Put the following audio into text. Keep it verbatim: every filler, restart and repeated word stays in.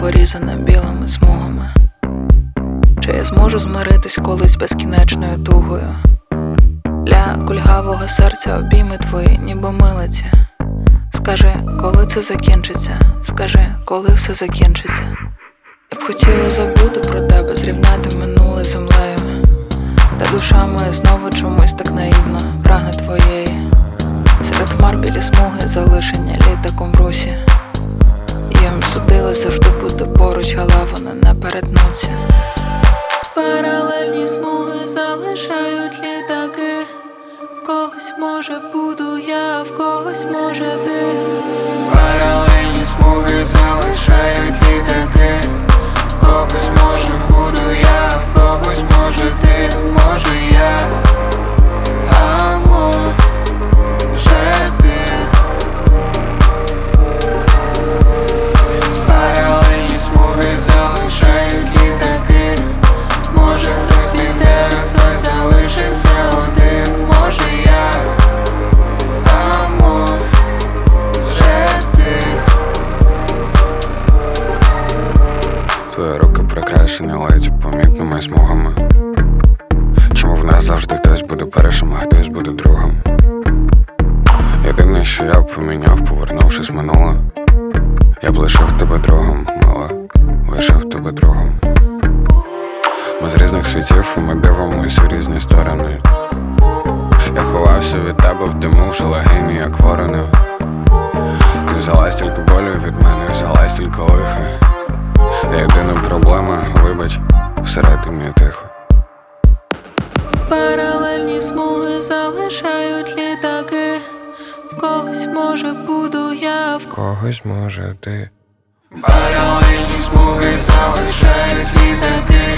порізане білими смугами. Чи я зможу змиритись колись безкінечною тугою? Для кульгавого серця обійми твої, ніби милиці. Скажи, коли це закінчиться? Скажи, коли все закінчиться? Я б хотіла забути про тебе, зрівняти минуле землею. Та душа моя знову чомусь так наївно прагне твоєї. Серед хмар білі смуги, залишені літаком в русі. Їм судилось завжди бути поруч, але вони не перетнуться. Паралельні смуги залишають літаки. В когось може буду я, в когось може ти. Паралельні смуги залишають літаки. В когось може буду я, в когось може ти, може я. А може ти. Паралельні смуги залишають літаки. Може хтось піде, хтось залишиться один, може я. А може ти. Твої руки прикрашені ледь помітними смугами. Чому в нас завжди хтось буде першим, а хтось буде другим? Єдине, що я б поміняв, повернувшись в минуле, я б лишив тебе другом, мала, лишив тебе другом. Ми з різних світів, і ми дивимося у різні сторони. Я ховався від тебе в диму, вже легені, як ворони. Ти взяла стільки болю від мене, взяла стільки лиха. Єдина проблема, вибач, всередині тихо. Паралельні смуги залишають літаки. В когось може буду я, в когось може ти. Паралельні смуги залишають літаки.